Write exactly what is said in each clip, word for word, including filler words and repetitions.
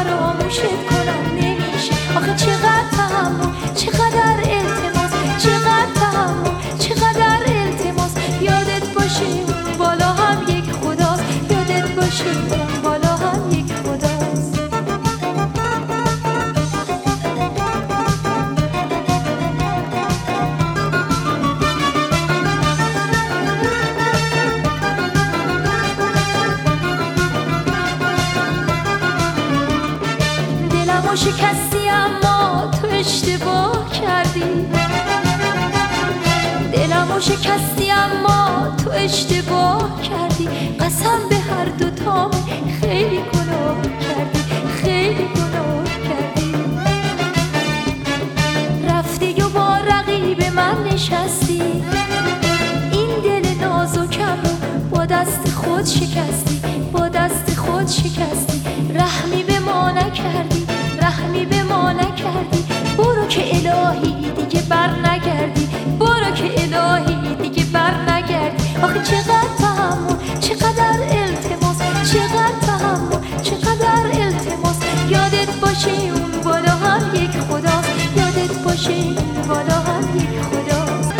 فراموشت کنم نمیشه. آخه چقدر تحمل، چقدر التماس، چقدر تحمل، چقدر التماس. یادت باشه اون بالا هم یک خداست، یادت باشه اون بالا هم یک خداست. دلمو شکستی اما تو اشتباه کردی، دلمو شکستی اما تو اشتباه کردی. قسم به هر دوتام خیلی گناه کردی، خیلی گناه کردی. رفتی و با رقیب من نشستی، این دل نازکم رو با دست خود شکستی، با دست خود شکستی. رحمی به ما نکردی، رحمی به ما نکردی. برو که الهی دیگه بر نگردی، برو که الهی دیگه بر نگردی. آخه چقدر تحمل، چقدر التماس، چقدر تحمل، چقدر التماس. یادت باشه اون بالا هم یک خداست، یادت باشه اون بالا هم یک خداست.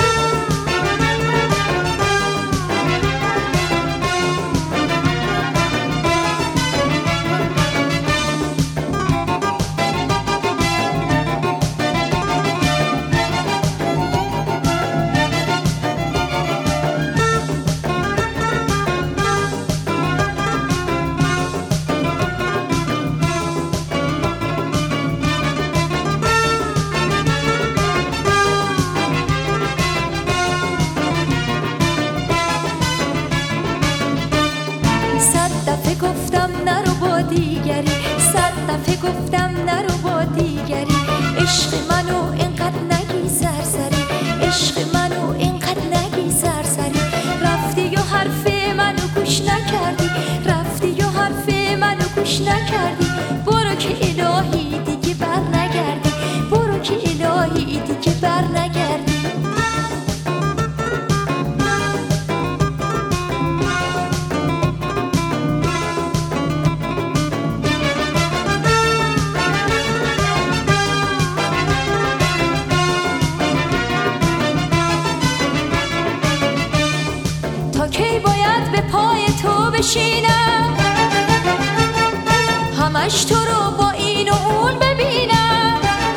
گفتم نرو با دیگری، صد دفعه گفتم نرو با دیگری. عشق منو اینقدر نگی سرسری، عشق منو اینقدر نگی سرسری. رفتی و حرف منو گوش نکردی، رفتی و حرف منو گوش نکردی. برو که الهی دیگه بر نگردی، برو که الهی دیگه بر نگردی. کی باید به پای تو بشینم، همش تو رو با این و اون ببینم.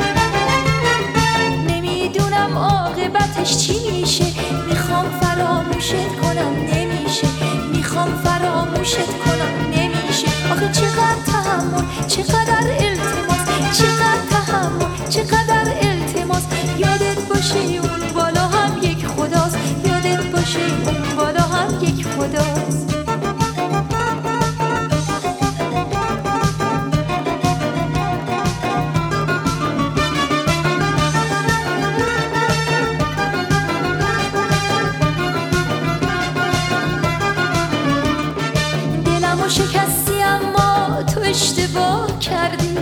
نمیدونم عاقبتش چی میشه، میخوام فراموشت کنم نمیشه، میخوام فراموشت کنم نمیشه. آخه چقدر تحمل، چقدر التماس، چقدر تحمل، چقدر التماس. یادت باشه اون بالا هم یک خداست، یادت باشه اون بالا هم یک خداست. دلمو شکستی اما تو اشتباه کردی،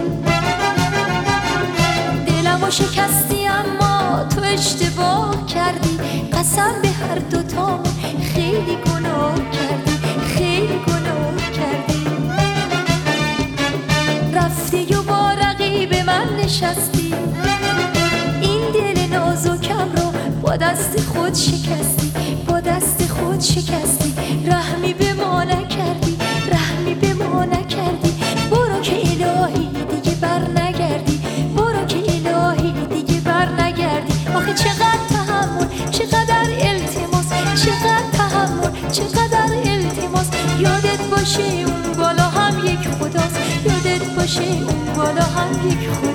دلمو شکستی اما تو اشتباه کردی. قسم به هر دوتام خیلی گناه کردی، خیلی گناه کردی. رفتی و با رقیب من نشستی، این دل نازکم رو با دست خود شکستی، با دست خود شکستی. رحمی به ما نکردی، رحمی به ما نکردی. برو که الهی دیگه بر نگردی، برو که الهی دیگه بر نگردی. آخه چقدر تحمل، چقدر التماس، چقدر تحمل، چقدر التماس. یادت باشه اون بالا هم یک خداست، یادت باشه اون بالا هم یک خداست.